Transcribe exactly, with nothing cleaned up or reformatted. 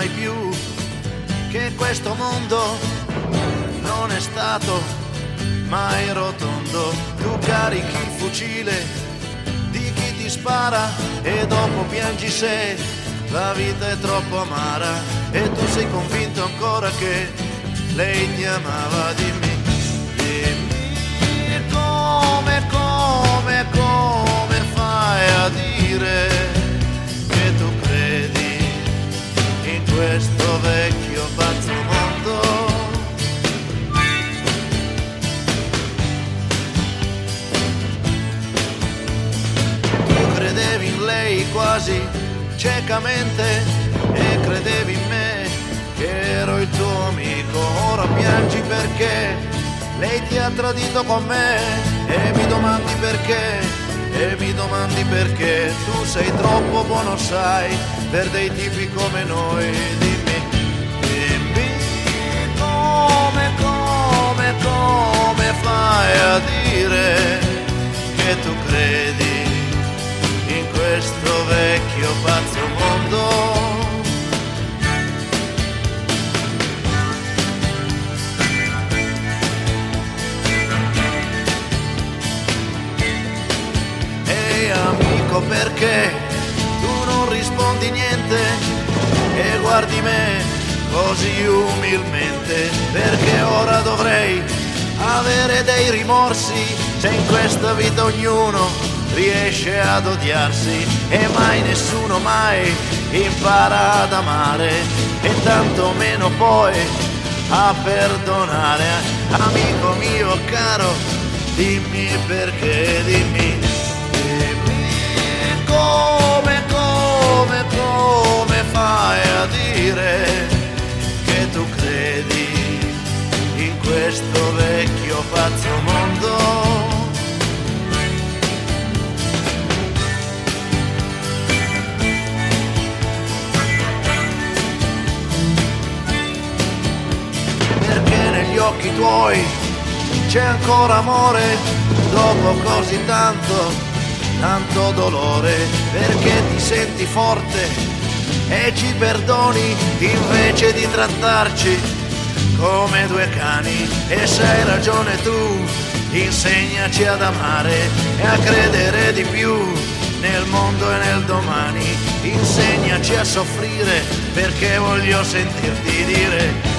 mai più che questo mondo non è stato mai rotondo. Tu carichi il fucile di chi ti spara e dopo piangi se la vita è troppo amara e tu sei convinto ancora che lei ti amava. Dimmi, dimmi come, come, come fai a dire che tu credi in questo vecchio pazzo mondo? Tu credevi in lei quasi ciecamente e credevi in me che ero il tuo amico. Ora piangi perché lei ti ha tradito con me e mi domandi perché, e mi domandi perché. Tu sei troppo buono, sai, per dei tipi come noi. Dimmi, dimmi come, come, come fai a dire che tu credi in questo vecchio pazzo mondo? Ehi amico, perché tu non rispondi niente e guardi me così umilmente? Perché ora dovrei avere dei rimorsi se in questa vita ognuno riesce ad odiarsi e mai nessuno mai impara ad amare e tanto meno poi a perdonare. Amico mio caro, dimmi perché, dimmi, dimmi come, come, come fai a dire che tu credi in questo vecchio pazzo mondo? Negli occhi tuoi c'è ancora amore dopo così tanto, tanto dolore, perché ti senti forte e ci perdoni invece di trattarci come due cani. E se hai ragione tu, insegnaci ad amare e a credere di più nel mondo e nel domani. Insegnaci a soffrire perché voglio sentirti dire